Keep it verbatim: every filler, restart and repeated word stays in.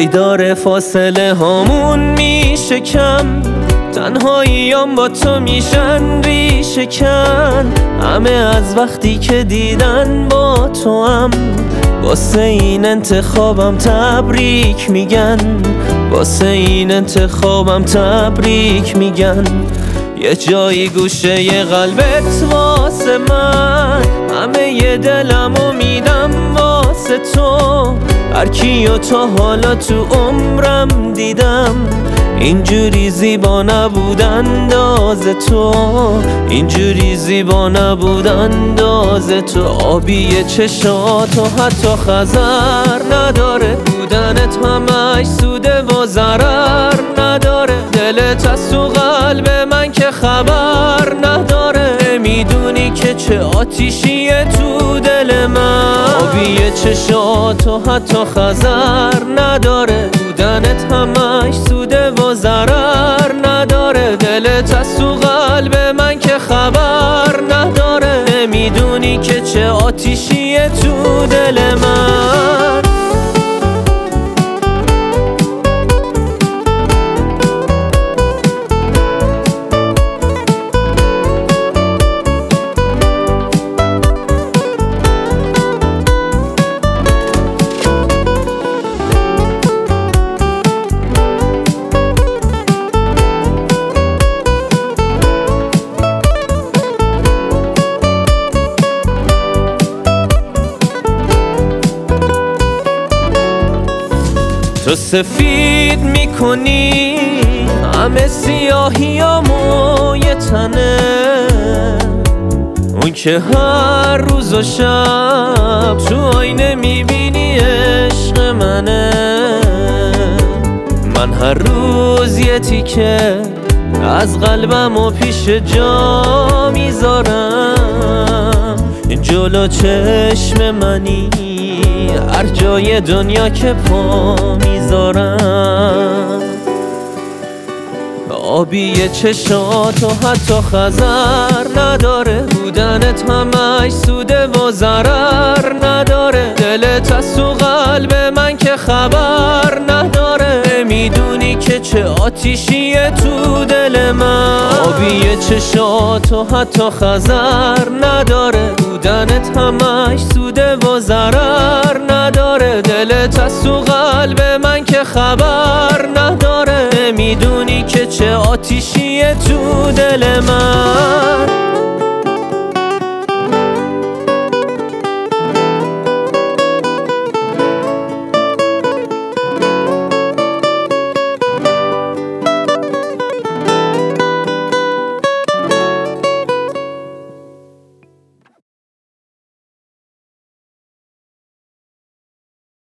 هی داره فاصله هامون میشه کم، تنهاییام با تو میشن ریشه کن. همه از وقتی که دیدن با تو هم واسه این انتخابم تبریک میگن، واسه این انتخابم تبریک میگن. یه جایی گوشه قلبت واسه من، همه ی دلمو میدم واسه تو. هر کیو تا حالا تو عمرم دیدم اینجوری زیبا نبود انداز تو، اینجوری زیبا نبود انداز تو. آبی چشاتو حتی خزر نداره، بودنت همش سوده و ضرر نداره. دلت از تو قلب من که خبر نداره، میدونی که چه آتیشیه تو دل من. آبی چشاتو حتی خزر نداره، بودنت همش سوده و ضرر نداره. دلت از تو قلب من که خبر نداره، میدونی که چه آتیشیه تو دل من. تو سفید میکنی همه سیاهیامو یه تنه، اون که هر روز و شب تو آینه میبینی عشق منه. من هر روز یه تیکه از قلبم و پیش جا میذارم، جلو چشم منی هر جای دنیا که پا میذارم. آبی چشاتو حتی خزر نداره، بودنت همش سوده و ضرر نداره. دلت از تو قلب من که خبر نداره، میدونی که چه آتیشیه تو دل من. آبی چشاتو حتی خزر نداره، بودنت همش سوده و ضرر نداره. دلت از تو قلب من که خبر نداره، میدونی که چه آتیشیه تو دل من.